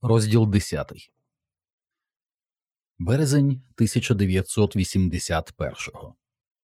Розділ 10. Березень 1981-го.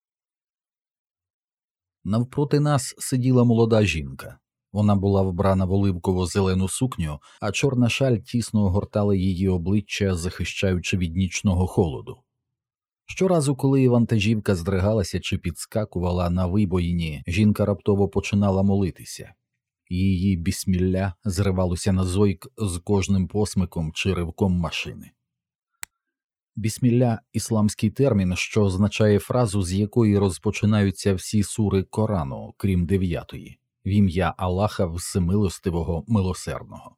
Навпроти нас сиділа молода жінка. Вона була вбрана в оливково-зелену сукню, а чорна шаль тісно огортала її обличчя, захищаючи від нічного холоду. Щоразу, коли вантажівка здригалася чи підскакувала на вибоїні, жінка раптово починала молитися. Її бісмілля зривалося на зойк з кожним посмиком чи ривком машини. Бісмілля – ісламський термін, що означає фразу, з якої розпочинаються всі сури Корану, крім 9-ї, в ім'я Аллаха Всемилостивого Милосердного.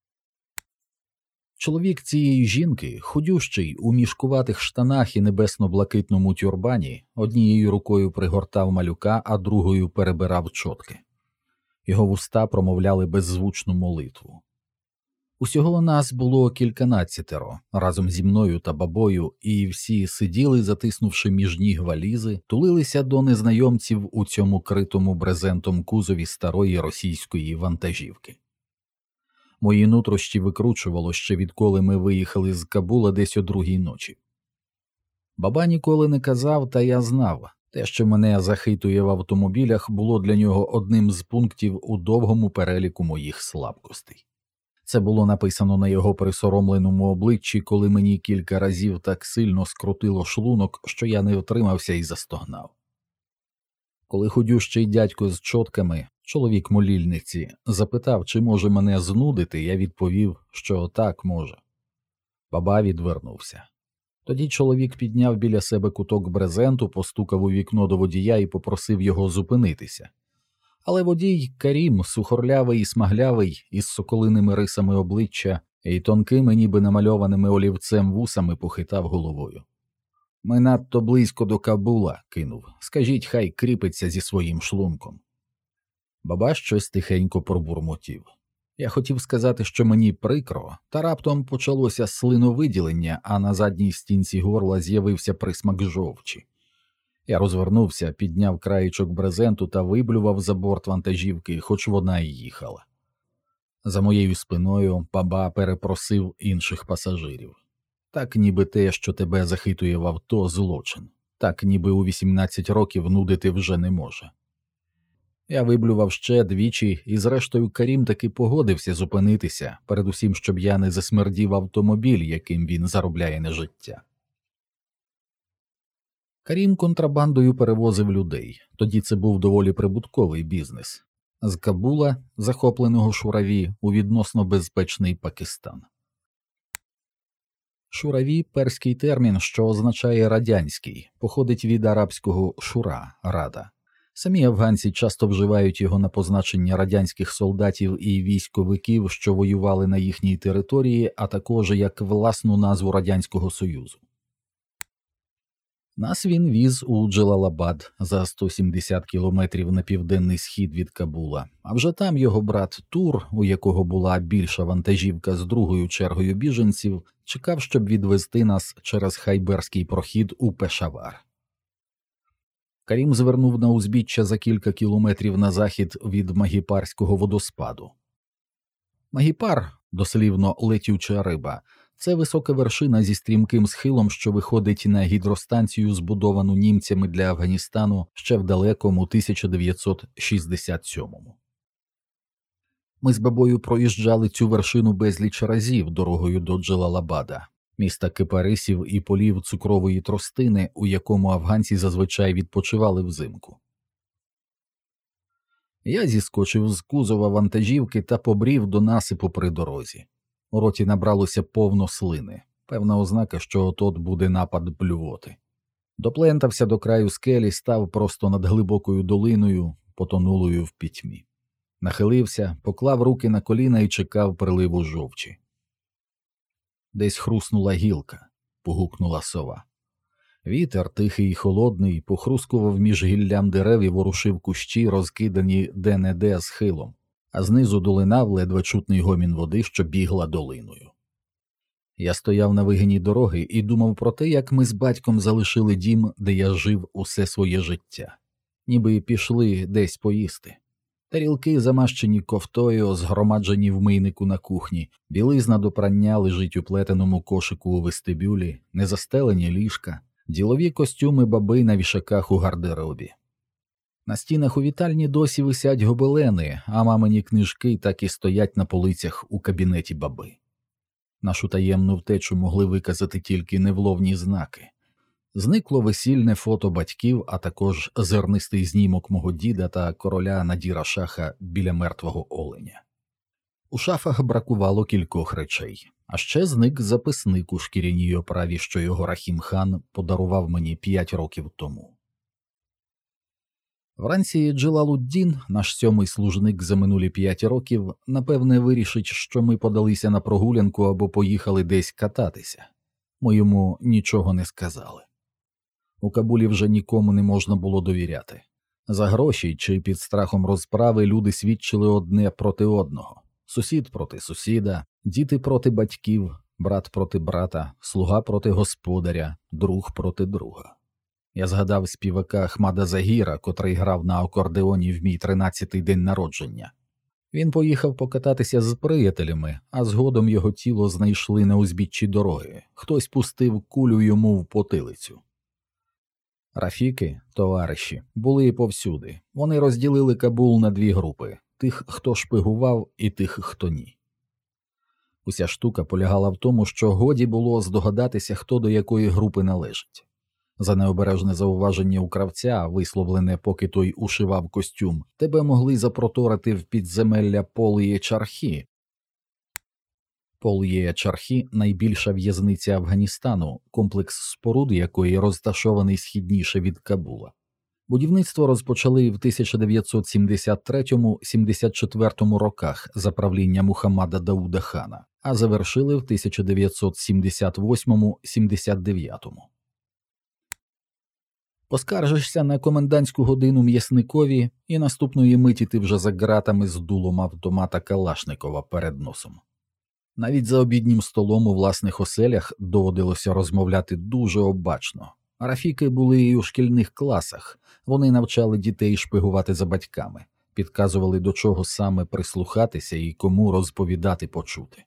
Чоловік цієї жінки, худющий, у мішкуватих штанах і небесно-блакитному тюрбані, однією рукою пригортав малюка, а другою перебирав чотки. Його вуста промовляли беззвучну молитву. Усього нас було кільканадцятеро, разом зі мною та бабою, і всі сиділи, затиснувши між ніг валізи, тулилися до незнайомців у цьому критому брезентом кузові старої російської вантажівки. Мої нутрощі викручувало ще відколи ми виїхали з Кабула десь о 2-й ночі. Баба ніколи не казав, та я знав. Те, що мене захитує в автомобілях, було для нього одним з пунктів у довгому переліку моїх слабкостей. Це було написано на його присоромленому обличчі, коли мені кілька разів так сильно скрутило шлунок, що я не втримався і застогнав. Коли худющий дядько з чотками, чоловік молільниці, запитав, чи може мене знудити, я відповів, що так може. Баба відвернувся. Тоді чоловік підняв біля себе куток брезенту, постукав у вікно до водія і попросив його зупинитися. Але водій Карім, сухорлявий і смаглявий, із соколиними рисами обличчя і тонкими, ніби намальованими олівцем вусами, похитав головою. «Ми надто близько до Кабула», – кинув. «Скажіть, хай кріпиться зі своїм шлунком». Баба щось тихенько пробурмотів. Я хотів сказати, що мені прикро, та раптом почалося слиновиділення, а на задній стінці горла з'явився присмак жовчі. Я розвернувся, підняв краєчок брезенту та виблював за борт вантажівки, хоч вона й їхала. За моєю спиною баба перепросив інших пасажирів. Так ніби те, що тебе захитує в авто, злочин. Так ніби у 18 років нудити вже не може. Я виблював ще двічі, і зрештою Карім таки погодився зупинитися, передусім, щоб я не засмердів автомобіль, яким він заробляє на життя. Карім контрабандою перевозив людей, тоді це був доволі прибутковий бізнес. З Кабула, захопленого Шураві, у відносно безпечний Пакистан. Шураві – перський термін, що означає «радянський», походить від арабського «шура» – «рада». Самі афганці часто вживають його на позначення радянських солдатів і військовиків, що воювали на їхній території, а також як власну назву Радянського Союзу. Нас він віз у Джелалабад за 170 кілометрів на південний схід від Кабула, а вже там його брат Тур, у якого була більша вантажівка з другою чергою біженців, чекав, щоб відвезти нас через Хайберський прохід у Пешавар. Карім звернув на узбіччя за кілька кілометрів на захід від Магіпарського водоспаду. Магіпар, дослівно летюча риба, це висока вершина зі стрімким схилом, що виходить на гідростанцію, збудовану німцями для Афганістану ще в далекому 1967-му. Ми з бабою проїжджали цю вершину безліч разів дорогою до Джелалабада, міста кипарисів і полів цукрової тростини, у якому афганці зазвичай відпочивали взимку. Я зіскочив з кузова вантажівки та побрів до насипу при дорозі. У роті набралося повно слини, певна ознака, що от-от буде напад блювоти. Доплентався до краю скелі, став просто над глибокою долиною, потонулою в пітьмі. Нахилився, поклав руки на коліна і чекав приливу жовчі. Десь хруснула гілка, погукнула сова. Вітер, тихий і холодний, похрускував між гіллям дерев і ворушив кущі, розкидані де-не-де схилом, а знизу долинав ледве чутний гомін води, що бігла долиною. Я стояв на вигині дороги і думав про те, як ми з батьком залишили дім, де я жив усе своє життя. Ніби пішли десь поїсти. Тарілки замащені ковтою, згромаджені в мийнику на кухні, білизна до прання лежить у плетеному кошику у вестибюлі, незастелені ліжка, ділові костюми баби на вішаках у гардеробі. На стінах у вітальні досі висять гобелени, а мамині книжки так і стоять на полицях у кабінеті баби. Нашу таємну втечу могли виказати тільки невловні знаки. Зникло весільне фото батьків, а також зернистий знімок мого діда та короля Надіра Шаха біля мертвого оленя. У шафах бракувало кількох речей, а ще зник записник у шкіряній оправі, що його Рахім-хан подарував мені 5 років тому. Вранці Джелалуддін, наш 7-й служник за минулі 5 років, напевне вирішить, що ми подалися на прогулянку або поїхали десь кататися. Ми йому нічого не сказали. У Кабулі вже нікому не можна було довіряти. За гроші чи під страхом розправи люди свідчили одне проти одного. Сусід проти сусіда, діти проти батьків, брат проти брата, слуга проти господаря, друг проти друга. Я згадав співака Ахмада Загіра, котрий грав на акордеоні в мій 13-й день народження. Він поїхав покататися з приятелями, а згодом його тіло знайшли на узбіччі дороги. Хтось пустив кулю йому в потилицю. Рафіки, товариші, були повсюди. Вони розділили Кабул на 2 групи – тих, хто шпигував, і тих, хто ні. Уся штука полягала в тому, що годі було здогадатися, хто до якої групи належить. За необережне зауваження у кравця, висловлене, поки той ушивав костюм, тебе могли запроторити в підземелля Пол-Є-Чархі. Пол-Є-Чархі – найбільша в'язниця Афганістану, комплекс споруд якої розташований східніше від Кабула. Будівництво розпочали в 1973-74 роках за правління Мухаммада Дауда хана, а завершили в 1978-79. Поскаржишся на комендантську годину м'ясникові, і наступної миті ти вже за ґратами з дулом автомата Калашникова перед носом. Навіть за обіднім столом у власних оселях доводилося розмовляти дуже обачно. Рафіки були і у шкільних класах, вони навчали дітей шпигувати за батьками, підказували, до чого саме прислухатися і кому розповідати почути.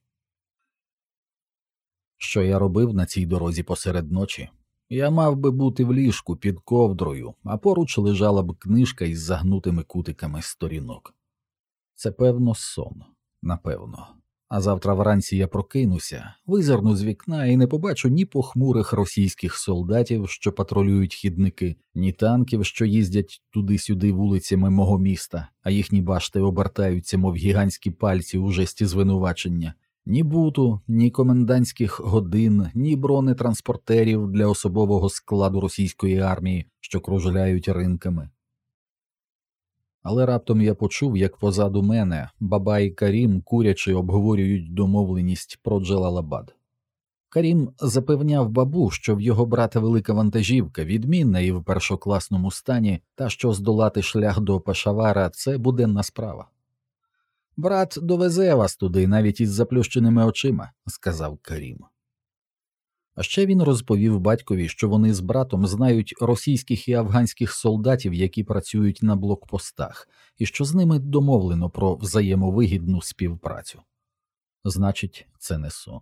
Що я робив на цій дорозі посеред ночі? Я мав би бути в ліжку під ковдрою, а поруч лежала б книжка із загнутими кутиками сторінок. Це, певно, сон. Напевно. А завтра вранці я прокинуся, визирну з вікна і не побачу ні похмурих російських солдатів, що патрулюють хідники, ні танків, що їздять туди-сюди вулицями мого міста, а їхні башти обертаються, мов гігантські пальці у жесті звинувачення. Ні буту, ні комендантських годин, ні бронетранспортерів для особового складу російської армії, що кружляють ринками. Але раптом я почув, як позаду мене Баба і Карім курячи обговорюють домовленість про Джелалабад. Карім запевняв бабу, що в його брата велика вантажівка, відмінна і в першокласному стані, та що здолати шлях до Пешавара – це буденна справа. «Брат довезе вас туди, навіть із заплющеними очима», – сказав Карім. А ще він розповів батькові, що вони з братом знають російських і афганських солдатів, які працюють на блокпостах, і що з ними домовлено про взаємовигідну співпрацю. Значить, це не сон.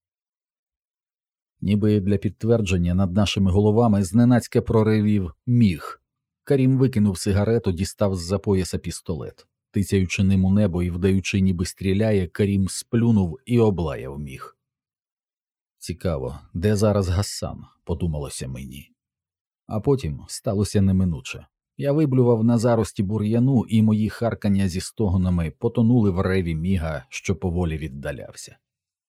Ніби для підтвердження над нашими головами зненацька проривів міг. Карім викинув сигарету, дістав з-за пояса пістолет. Тицяючи ним у небо і вдаючи, ніби стріляє, Карім сплюнув і облаяв міг. Цікаво, де зараз Гассан, подумалося мені. А потім сталося неминуче. Я виблював на зарості бур'яну, і мої харкання зі стогонами потонули в реві міга, що поволі віддалявся.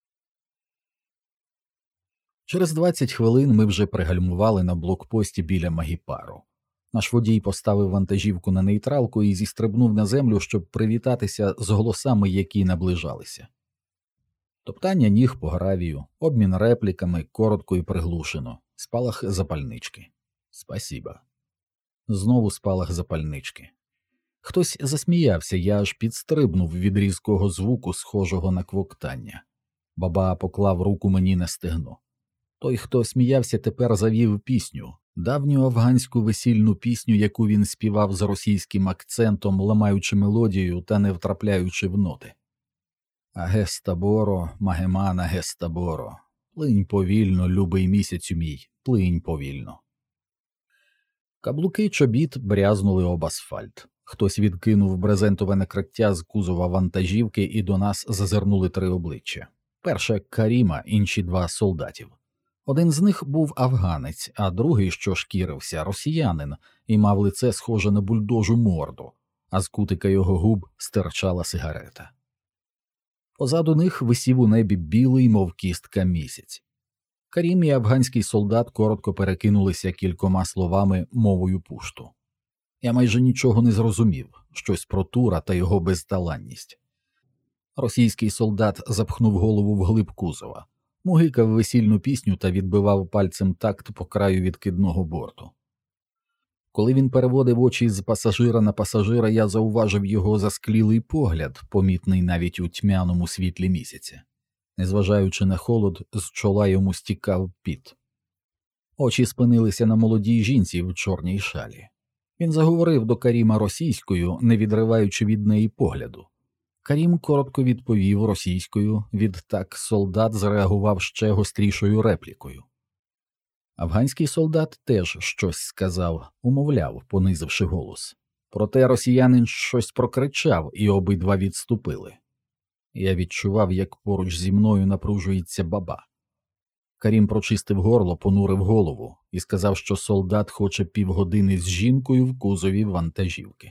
Через 20 хвилин ми вже пригальмували на блокпості біля Магіпару. Наш водій поставив вантажівку на нейтралку і зістрибнув на землю, щоб привітатися з голосами, які наближалися. Топтання ніг по гравію, обмін репліками, коротко і приглушено, спалах запальнички. Спасіба. Знову спалах запальнички. Хтось засміявся, я аж підстрибнув від різкого звуку, схожого на квоктання. Баба поклав руку мені на стегно. Той, хто сміявся, тепер завів пісню. Давню афганську весільну пісню, яку він співав з російським акцентом, ламаючи мелодію та не втрапляючи в ноти. Агестаборо, магемана гестаборо, плинь повільно, любий місяцю мій, плинь повільно. Каблуки чобіт брязнули об асфальт. Хтось відкинув брезентове накриття з кузова вантажівки, і до нас зазирнули 3 обличчя. Перше – Каріма, інші 2 – солдатів. Один з них був афганець, а другий, що шкірився, росіянин, і мав лице схоже на бульдожу морду, а з кутика його губ стирчала сигарета. Позаду них висів у небі білий, мов кістка, місяць. Карім і афганський солдат коротко перекинулися кількома словами мовою пушту. Я майже нічого не зрозумів, щось про Тура та його безталанність. Російський солдат запхнув голову вглиб кузова, мугикав весільну пісню та відбивав пальцем такт по краю відкидного борту. Коли він переводив очі з пасажира на пасажира, я зауважив його засклілий погляд, помітний навіть у тьмяному світлі місяця. Незважаючи на холод, з чола йому стікав піт. Очі спинилися на молодій жінці в чорній шалі. Він заговорив до Каріма російською, не відриваючи від неї погляду. Карім коротко відповів російською, відтак солдат зреагував ще гострішою реплікою. Афганський солдат теж щось сказав, умовляв, понизивши голос. Проте росіянин щось прокричав, і обидва відступили. Я відчував, як поруч зі мною напружується баба. Карім прочистив горло, понурив голову і сказав, що солдат хоче півгодини з жінкою в кузові вантажівки.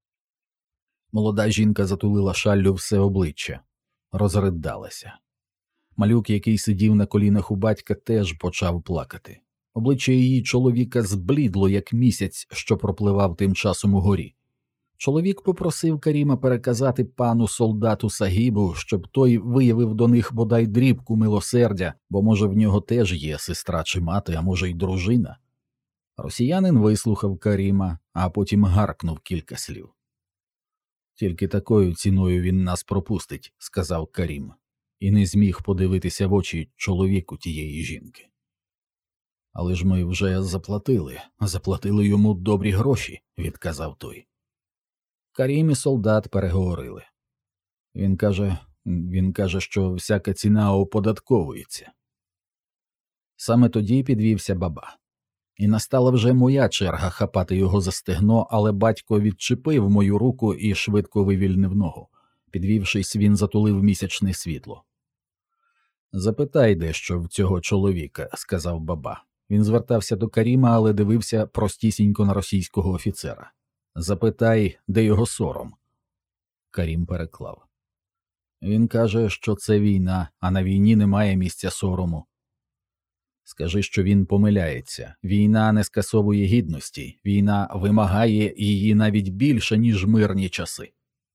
Молода жінка затулила шаллю все обличчя, розридалася. Малюк, який сидів на колінах у батька, теж почав плакати. Обличчя її чоловіка зблідло, як місяць, що пропливав тим часом угорі. Чоловік попросив Каріма переказати пану солдату Сагібу, щоб той виявив до них бодай дрібку милосердя, бо, може, в нього теж є сестра чи мати, а може, й дружина. Росіянин вислухав Каріма, а потім гаркнув кілька слів. «Тільки такою ціною він нас пропустить», – сказав Карім, і не зміг подивитися в очі чоловіку тієї жінки. «Але ж ми вже заплатили йому добрі гроші», – відказав той. Карім і солдат переговорили. Він каже, що всяка ціна оподатковується. Саме тоді підвівся баба. І настала вже моя черга хапати його за стегно, але батько відчепив мою руку і швидко вивільнив ногу. Підвівшись, він затулив місячне світло. «Запитай дещо в цього чоловіка», – сказав баба. Він звертався до Каріма, але дивився простісінько на російського офіцера. «Запитай, де його сором?» Карім переклав. «Він каже, що це війна, а на війні немає місця сорому». «Скажи, що він помиляється. Війна не скасовує гідності. Війна вимагає її навіть більше, ніж мирні часи».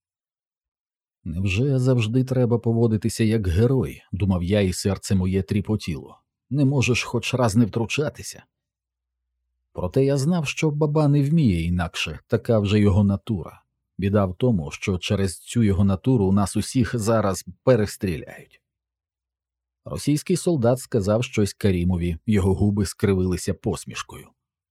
«Невже завжди треба поводитися як герой?» – думав я, і серце моє тріпотіло. «Не можеш хоч раз не втручатися?» Проте я знав, що баба не вміє інакше, така вже його натура. Біда в тому, що через цю його натуру нас усіх зараз перестріляють. Російський солдат сказав щось Карімові, його губи скривилися посмішкою.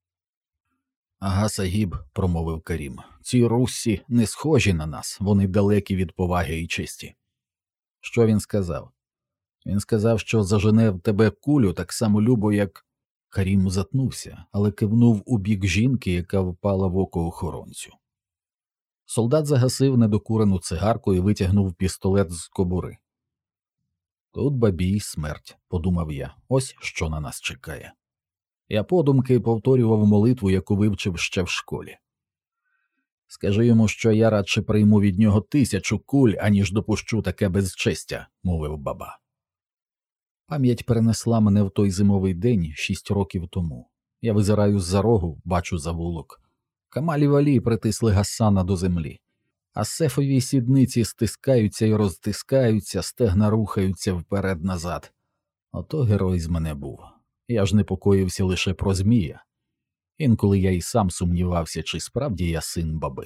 «Ага, Сагіб», – промовив Карім, – «ці руссі не схожі на нас, вони далекі від поваги і честі». Що він сказав? Він сказав, що зажене в тебе кулю так само любо, як... Карім затнувся, але кивнув у бік жінки, яка впала в око охоронцю. Солдат загасив недокурену цигарку і витягнув пістолет з кобури. «Тут бабій смерть», – подумав я, – ось що на нас чекає. Я подумки повторював молитву, яку вивчив ще в школі. «Скажи йому, що я радше прийму від нього 1000 куль, аніж допущу таке безчестя», – мовив баба. Пам'ять перенесла мене в той зимовий день 6 років тому. Я визираю з-за рогу, бачу завулок. Камаль і Валі притисли Гасана до землі. А сефові сідниці стискаються і розтискаються, стегна рухаються вперед-назад. Ото герой з мене був. Я ж непокоївся лише про Змія. Інколи я й сам сумнівався, чи справді я син баби.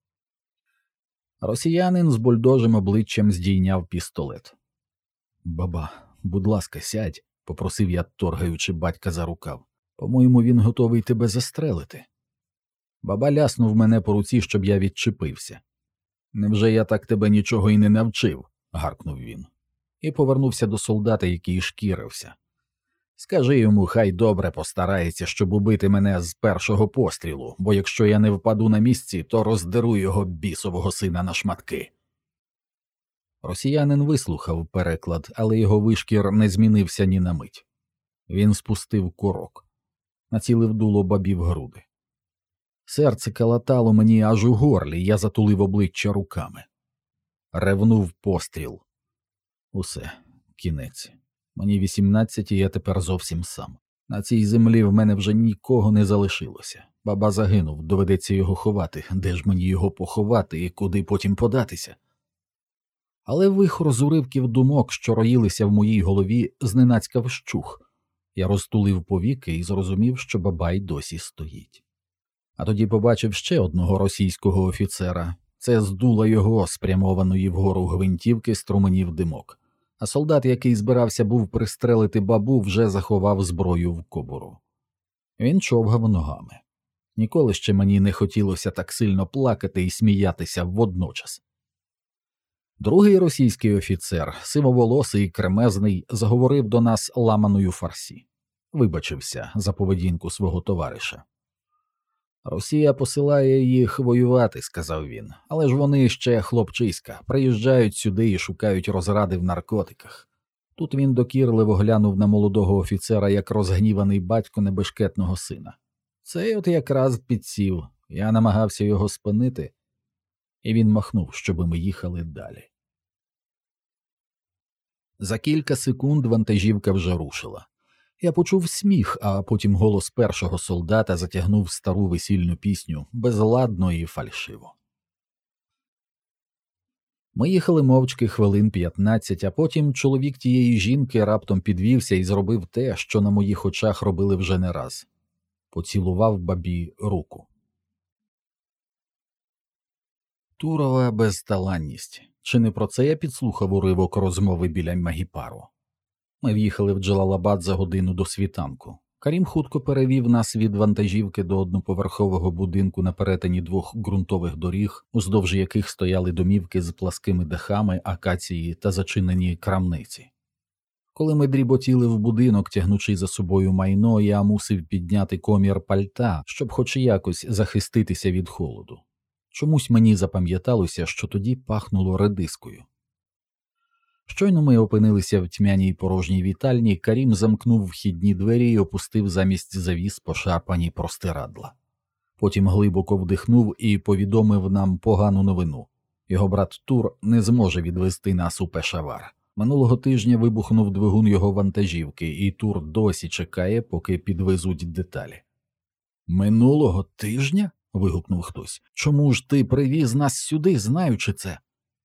Росіянин з бульдожим обличчям здійняв пістолет. «Баба, будь ласка, сядь», – попросив я, торгаючи батька за рукав. По-моєму, він готовий тебе застрелити. Баба ляснув мене по руці, щоб я відчепився. Невже я так тебе нічого й не навчив? Гаркнув він. І повернувся до солдата, який шкірився. Скажи йому, хай добре постарається, щоб убити мене з першого пострілу, бо якщо я не впаду на місці, то роздеру його бісового сина на шматки. Росіянин вислухав переклад, але його вишкір не змінився ні на мить. Він спустив курок, націлив дуло бабі в груди. Серце калатало мені аж у горлі, я затулив обличчя руками. Ревнув постріл. Усе, кінець. Мені 18, і я тепер зовсім сам. На цій землі в мене вже нікого не залишилося. Баба загинув, доведеться його ховати. Де ж мені його поховати і куди потім податися? Але вихор з уривків думок, що роїлися в моїй голові, зненацька вщух. Я розтулив повіки і зрозумів, що баба й досі стоїть. А тоді побачив ще одного російського офіцера. Це з дула його, спрямованої вгору гвинтівки, струменів димок. А солдат, який збирався був пристрелити бабу, вже заховав зброю в кобуру. Він човгав ногами. Ніколи ще мені не хотілося так сильно плакати і сміятися водночас. Другий російський офіцер, сивоволосий і кремезний, заговорив до нас ламаною фарсі. Вибачився за поведінку свого товариша. «Росія посилає їх воювати», – сказав він, – «але ж вони ще хлопчиська, приїжджають сюди і шукають розради в наркотиках». Тут він докірливо глянув на молодого офіцера, як розгніваний батько небешкетного сина. Цей от якраз підсів, я намагався його спинити, і він махнув, щоби ми їхали далі. За кілька секунд вантажівка вже рушила. Я почув сміх, а потім голос першого солдата затягнув стару весільну пісню, безладно і фальшиво. Ми їхали мовчки хвилин 15, а потім чоловік тієї жінки раптом підвівся і зробив те, що на моїх очах робили вже не раз. Поцілував бабі руку. Турова безталанність. Чи не про це я підслухав уривок розмови біля Магіпару? Ми в'їхали в Джалалабад за годину до світанку. Карім хутко перевів нас від вантажівки до одноповерхового будинку на перетині двох ґрунтових доріг, уздовж яких стояли домівки з пласкими дахами, акації та зачинені крамниці. Коли ми дріботіли в будинок, тягнучи за собою майно, я мусив підняти комір пальта, щоб хоч якось захиститися від холоду. Чомусь мені запам'яталося, що тоді пахнуло редискою. Щойно ми опинилися в тьмяній порожній вітальні, Карім замкнув вхідні двері і опустив замість завіс пошарпані простирадла. Потім глибоко вдихнув і повідомив нам погану новину. Його брат Тур не зможе відвести нас у Пешавар. Минулого тижня вибухнув двигун його вантажівки, і Тур досі чекає, поки підвезуть деталі. «Минулого тижня?» – вигукнув хтось. «Чому ж ти привіз нас сюди, знаючи це?»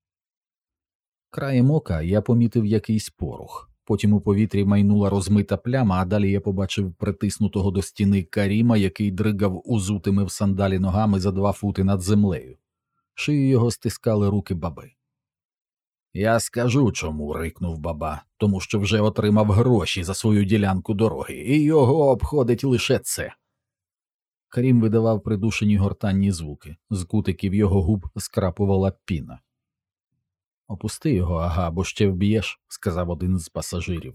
Краєм ока я помітив якийсь порух. Потім у повітрі майнула розмита пляма, а далі я побачив притиснутого до стіни Каріма, який дригав узутими в сандалі ногами за 2 фути над землею. Шию його стискали руки баби. «Я скажу чому», – рикнув баба, – «тому що вже отримав гроші за свою ділянку дороги, і його обходить лише це». Карім видавав придушені гортанні звуки, з кутиків його губ скрапувала піна. «Опусти його, ага, бо ще вб'єш», – сказав один з пасажирів.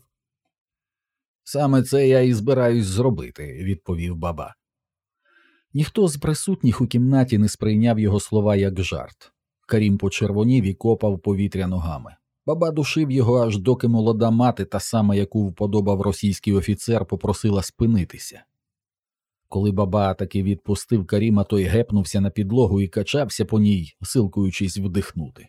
«Саме це я і збираюсь зробити», – відповів баба. Ніхто з присутніх у кімнаті не сприйняв його слова як жарт. Карім почервонів і копав повітря ногами. Баба душив його, аж доки молода мати, та сама, яку вподобав російський офіцер, попросила спинитися. Коли баба таки відпустив Каріма, той гепнувся на підлогу і качався по ній, силкуючись вдихнути.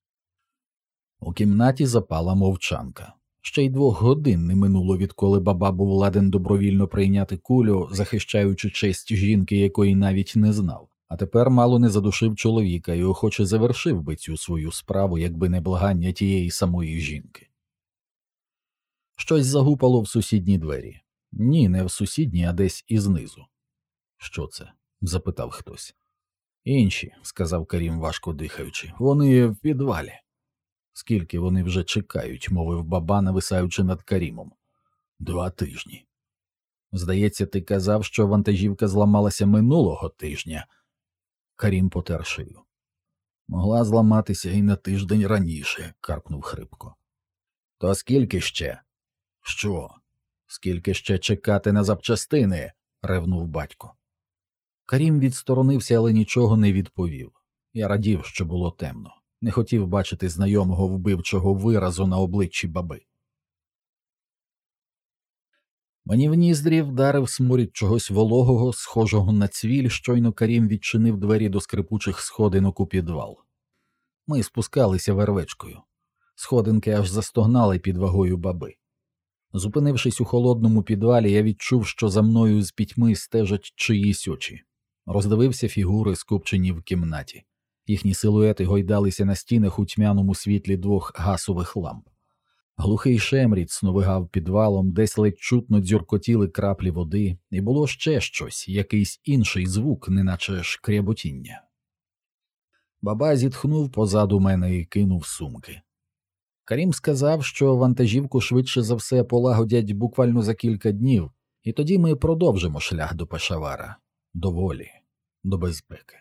У кімнаті запала мовчанка. Ще й 2 годин не минуло, відколи баба був ладен добровільно прийняти кулю, захищаючи честь жінки, якої навіть не знав. А тепер мало не задушив чоловіка і охоче завершив би цю свою справу, якби не благання тієї самої жінки. Щось загупало в сусідні двері. Ні, не в сусідні, а десь ізнизу. «Що це?» – запитав хтось. «Інші», – сказав Карім, важко дихаючи, – «вони в підвалі». «Скільки вони вже чекають?» – мовив баба, нависаючи над Карімом. 2 тижні. Здається, ти казав, що вантажівка зламалася минулого тижня. Карім потер шию. Могла зламатися і на тиждень раніше, каркнув хрипко. То скільки ще? Що? Скільки ще чекати на запчастини? Ревнув батько. Карім відсторонився, але нічого не відповів. Я радів, що було темно. Не хотів бачити знайомого вбивчого виразу на обличчі баби. Мені в ніздрі вдарив сморід чогось вологого, схожого на цвіль, щойно Карім відчинив двері до скрипучих сходинок у підвал. Ми спускалися вервечкою. Сходинки аж застогнали під вагою баби. Зупинившись у холодному підвалі, я відчув, що за мною з пітьми стежать чиїсь очі. Роздивився фігури, скупчені в кімнаті. Їхні силуети гойдалися на стінах у тьмяному світлі двох гасових ламп. Глухий шемріт сновигав підвалом, десь ледь чутно дзюркотіли краплі води, і було ще щось, якийсь інший звук, неначе шкряботіння. Баба зітхнув позаду мене і кинув сумки. Карім сказав, що вантажівку швидше за все полагодять буквально за кілька днів, і тоді ми продовжимо шлях до Пешавара, до волі, до безпеки.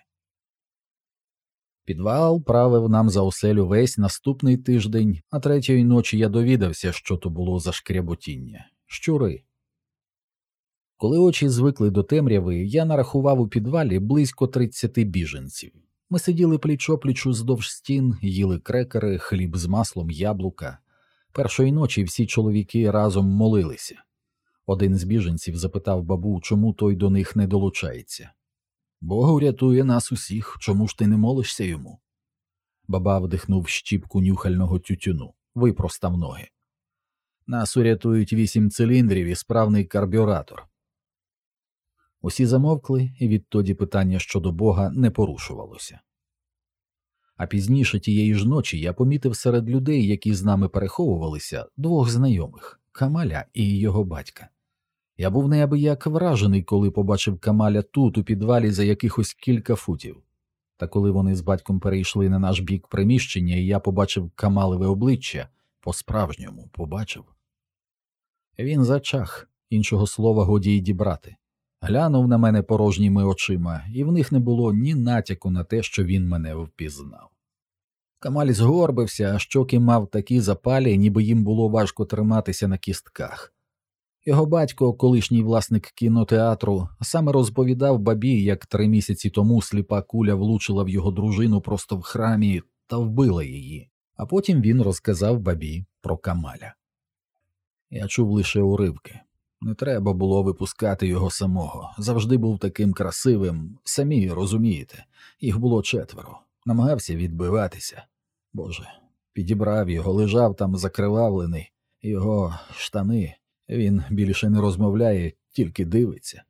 Підвал правив нам за оселю весь наступний тиждень, а третьої ночі я довідався, що то було за шкряботіння. Щури. Коли очі звикли до темряви, я нарахував у підвалі близько 30 біженців. Ми сиділи пліч-опліч уздовж стін, їли крекери, хліб з маслом, яблука. Першої ночі всі чоловіки разом молилися. Один з біженців запитав бабу, чому той до них не долучається. «Бог урятує нас усіх, чому ж ти не молишся йому?» Баба вдихнув щіпку нюхального тютюну, випростав ноги. «Нас урятують 8 циліндрів і справний карбюратор». Усі замовкли, і відтоді питання щодо Бога не порушувалося. А пізніше тієї ж ночі я помітив серед людей, які з нами переховувалися, двох знайомих – Камаля і його батька. Я був неабияк вражений, коли побачив Камаля тут, у підвалі, за якихось кілька футів. Та коли вони з батьком перейшли на наш бік приміщення, і я побачив Камалеве обличчя, по-справжньому побачив. Він зачах, іншого слова годі й дібрати. Глянув на мене порожніми очима, і в них не було ні натяку на те, що він мене впізнав. Камаль згорбився, а щоки мав такі запалі, ніби їм було важко триматися на кістках. Його батько, колишній власник кінотеатру, саме розповідав бабі, як 3 місяці тому сліпа куля влучила в його дружину просто в храмі та вбила її, а потім він розказав бабі про Камаля. Я чув лише уривки. Не треба було випускати його самого, завжди був таким красивим, самі розумієте, їх було 4, намагався відбиватися. Боже, підібрав його, лежав там закривавлений, його штани, він більше не розмовляє, тільки дивиться.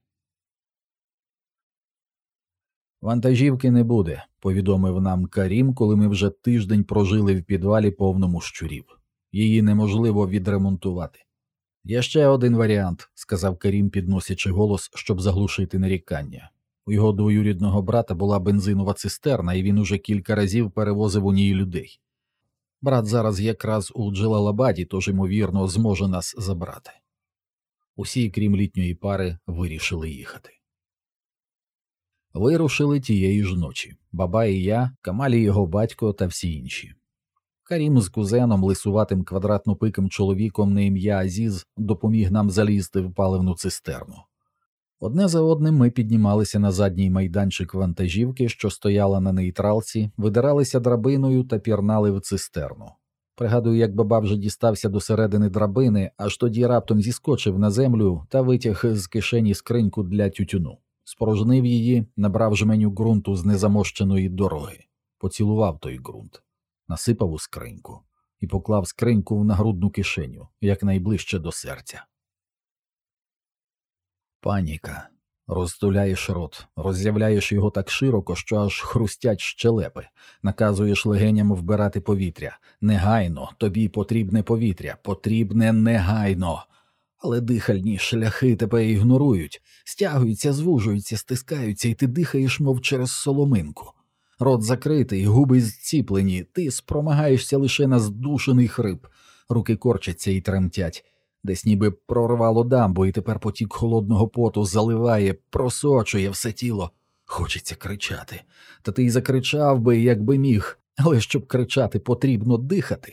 «Вантажівки не буде», – повідомив нам Карім, коли ми вже тиждень прожили в підвалі повному щурів. Її неможливо відремонтувати. «Є ще один варіант», – сказав Карім, підносячи голос, щоб заглушити нарікання. У його двоюрідного брата була бензинова цистерна, і він уже кілька разів перевозив у ній людей. Брат зараз якраз у Джелалабаді, тож, ймовірно, зможе нас забрати. Усі, крім літньої пари, вирішили їхати. Вирушили тієї ж ночі. Баба і я, Камаль і його батько та всі інші. Карім з кузеном, лисуватим квадратнопиким чоловіком на ім'я Азіз, допоміг нам залізти в паливну цистерну. Одне за одним ми піднімалися на задній майданчик вантажівки, що стояла на нейтралці, видиралися драбиною та пірнали в цистерну. Пригадую, як баба вже дістався до середини драбини, аж тоді раптом зіскочив на землю та витяг з кишені скриньку для тютюну. Спорожнив її, набрав жменю ґрунту з незамощеної дороги. Поцілував той ґрунт. Насипав у скриньку і поклав скриньку в нагрудну кишеню, якнайближче до серця. Паніка. Розтуляєш рот, роззявляєш його так широко, що аж хрустять щелепи, наказуєш легеням вбирати повітря. Негайно, тобі потрібне повітря, потрібне негайно. Але дихальні шляхи тебе ігнорують, стягуються, звужуються, стискаються, і ти дихаєш, мов через соломинку. Рот закритий, губи зціплені, ти спромагаєшся лише на здушений хрип, руки корчаться і тремтять. Десь ніби прорвало дамбу, і тепер потік холодного поту заливає, просочує все тіло. Хочеться кричати. Та ти й закричав би, якби міг, але щоб кричати, потрібно дихати.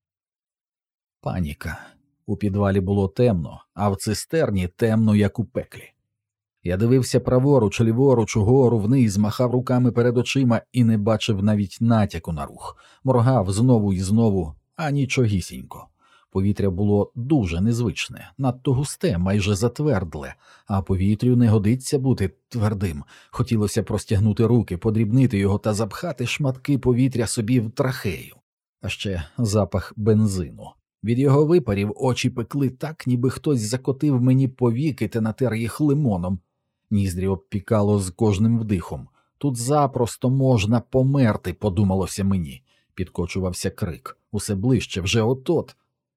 Паніка. У підвалі було темно, а в цистерні темно, як у пеклі. Я дивився праворуч, ліворуч, угору, вниз, махав руками перед очима і не бачив навіть натяку на рух. Моргав знову і знову, а нічогісінько. Повітря було дуже незвичне, надто густе, майже затвердле, а повітрю не годиться бути твердим. Хотілося простягнути руки, подрібнити його та запхати шматки повітря собі в трахею. А ще запах бензину. Від його випарів очі пекли так, ніби хтось закотив мені повіки та натер їх лимоном. Ніздрі обпікало з кожним вдихом. Тут запросто можна померти, подумалося мені. Підкочувався крик. Усе ближче, вже от-от.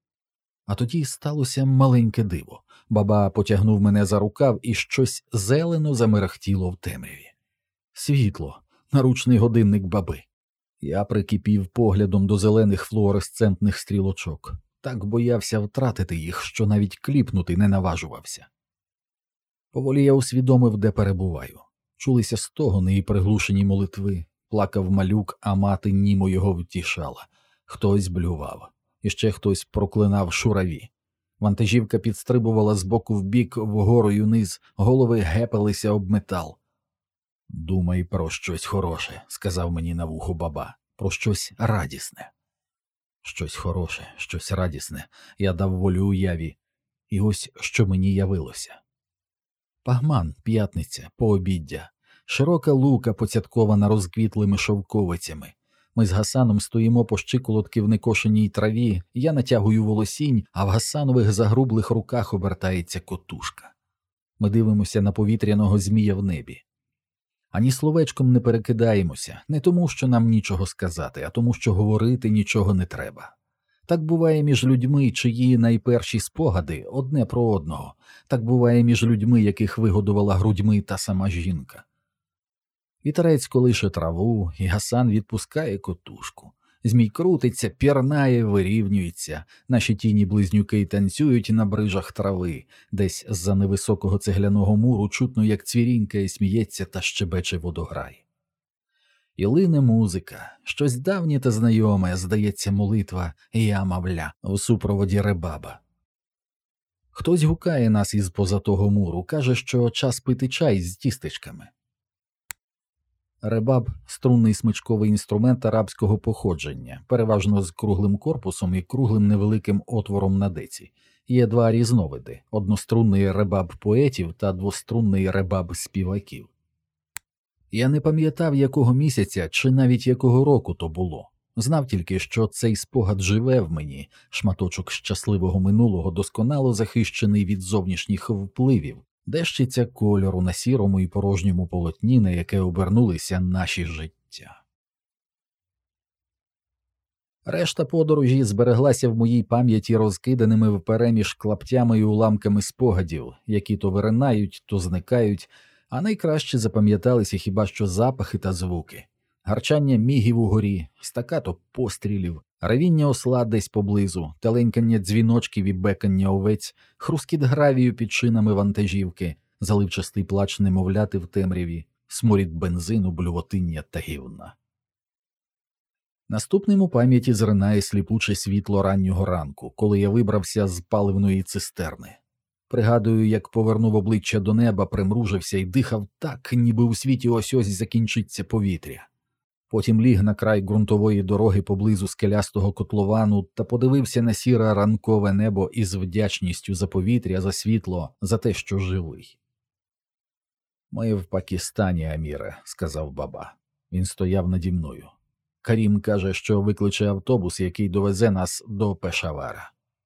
А тоді сталося маленьке диво. Баба потягнув мене за рукав, і щось зелено замерехтіло в темряві. Світло, наручний годинник баби. Я прикипів поглядом до зелених флуоресцентних стрілочок. Так боявся втратити їх, що навіть кліпнути не наважувався. Поволі я усвідомив, де перебуваю. Чулися стогони і приглушені молитви. Плакав малюк, а мати німо його втішала. Хтось блював. І ще хтось проклинав шураві. Вантажівка підстрибувала з боку в бік, вгору й униз, голови гепалися об метал. «Думай про щось хороше», – сказав мені на вухо баба, – «про щось радісне». Щось хороше, щось радісне. Я дав волю уяві. І ось що мені явилося. Пагман, п'ятниця, пообіддя. Широка лука, поцяткована розквітлими шовковицями. Ми з Гасаном стоїмо по щиколотки в некошеній траві, я натягую волосінь, а в Гасанових загрублих руках обертається котушка. Ми дивимося на повітряного змія в небі. Ані словечком не перекидаємося, не тому, що нам нічого сказати, а тому, що говорити нічого не треба. Так буває між людьми, чиї найперші спогади одне про одного. Так буває між людьми, яких вигодувала грудьми та сама жінка. Вітерець колише траву, і Гасан відпускає котушку. Змій крутиться, пірнає, вирівнюється. Наші тіні-близнюки танцюють на брижах трави. Десь з-за невисокого цегляного муру чутно, як цвірінькає, сміється та щебече водограй. І лине музика, щось давнє та знайоме, здається, молитва «Я мавля» у супроводі ребаба. Хтось гукає нас із-поза того муру, каже, що час пити чай з тістечками. Ребаб – струнний смичковий інструмент арабського походження, переважно з круглим корпусом і круглим невеликим отвором на деці. Є два різновиди – однострунний ребаб поетів та двострунний ребаб співаків. Я не пам'ятав, якого місяця чи навіть якого року то було. Знав тільки, що цей спогад живе в мені, шматочок щасливого минулого, досконало захищений від зовнішніх впливів, дещиця кольору на сірому і порожньому полотні, на яке обернулися наші життя. Решта подорожі збереглася в моїй пам'яті розкиданими впереміж клаптями і уламками спогадів, які то виринають, то зникають, а найкраще запам'яталися хіба що запахи та звуки. Гарчання мігів угорі, стакато пострілів, ревіння осла десь поблизу, теленькання дзвіночків і бекання овець, хрускіт гравію під шинами вантажівки, заливчастий плач немовляти в темряві, сморід бензину, блювотиння та гівна. Наступним у пам'яті зринає сліпуче світло раннього ранку, коли я вибрався з паливної цистерни. Пригадую, як повернув обличчя до неба, примружився і дихав так, ніби у світі ось-ось закінчиться повітря. Потім ліг на край ґрунтової дороги поблизу скелястого котловану та подивився на сіре ранкове небо із вдячністю за повітря, за світло, за те, що живий. «Ми в Пакистані, Аміре», – сказав баба. Він стояв наді мною. Карім каже, що викличе автобус, який довезе нас до Пешавара.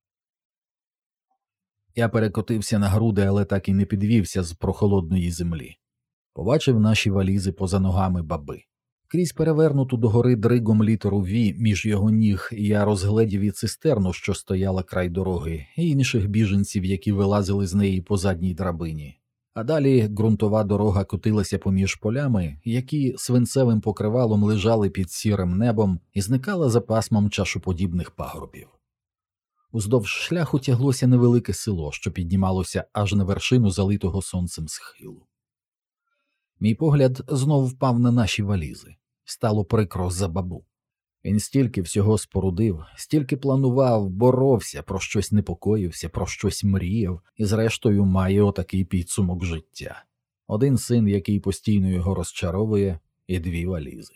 Я перекотився на груди, але так і не підвівся з прохолодної землі. Побачив наші валізи поза ногами баби. Крізь перевернуту догори дригом літеру «Ві» між його ніг я розгледів і цистерну, що стояла край дороги, і інших біженців, які вилазили з неї по задній драбині. А далі ґрунтова дорога котилася поміж полями, які свинцевим покривалом лежали під сірим небом і зникала за пасмом чашоподібних пагорбів. Уздовж шляху тяглося невелике село, що піднімалося аж на вершину залитого сонцем схилу. Мій погляд знов впав на наші валізи. Стало прикро за бабу. Він стільки всього спорудив, стільки планував, боровся, про щось непокоївся, про щось мріяв, і зрештою має отакий підсумок життя. Один син, який постійно його розчаровує, і 2 валізи.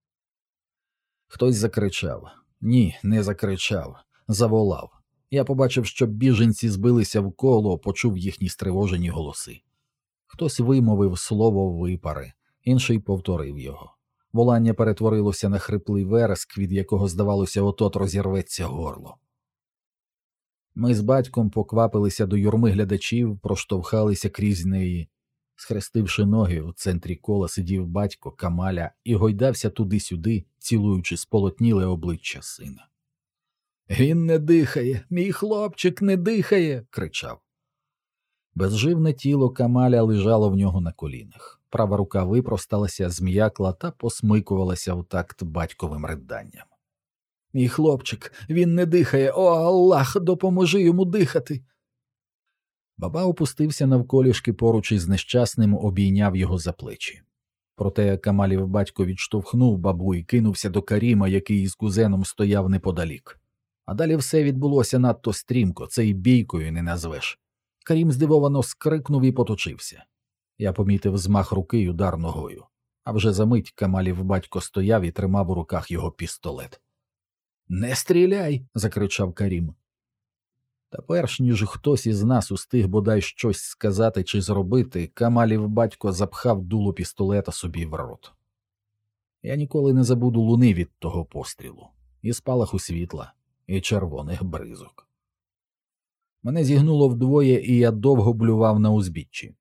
Хтось закричав. Ні, не закричав. Заволав. Я побачив, що біженці збилися в коло, почув їхні стривожені голоси. Хтось вимовив слово випари, інший повторив його. Волання перетворилося на хриплий вереск, від якого, здавалося, от-от розірветься горло. Ми з батьком поквапилися до юрми глядачів, проштовхалися крізь неї. Схрестивши ноги, в центрі кола сидів батько Камаля і гойдався туди-сюди, цілуючи сполотніле обличчя сина. «Він не дихає! Мій хлопчик не дихає!» – кричав. Безживне тіло Камаля лежало в нього на колінах. Права рука випросталася, зм'якла та посмикувалася в такт батьковим риданням. «Мій хлопчик! Він не дихає! О, Аллах, допоможи йому дихати!» Баба опустився навколішки поруч із нещасним, обійняв його за плечі. Проте Камалів батько відштовхнув бабу і кинувся до Каріма, який із кузеном стояв неподалік. А далі все відбулося надто стрімко, це й бійкою не назвеш. Карім здивовано скрикнув і поточився. Я помітив змах руки й удар ногою. А вже за мить Камалів батько стояв і тримав у руках його пістолет. «Не стріляй!» – закричав Карім. Та перш ніж хтось із нас устиг бодай щось сказати чи зробити, Камалів батько запхав дуло пістолета собі в рот. Я ніколи не забуду луни від того пострілу, і спалаху світла, і червоних бризок. Мене зігнуло вдвоє, і я довго блював на узбіччі.